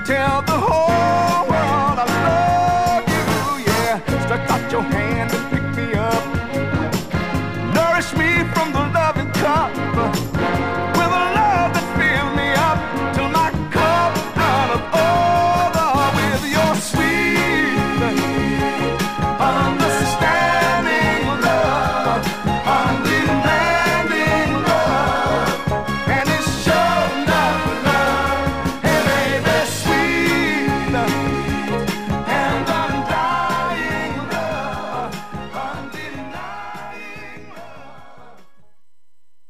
Tell the whole world I love you, yeah. Stretch out your hand and pick me up. Nourish me from the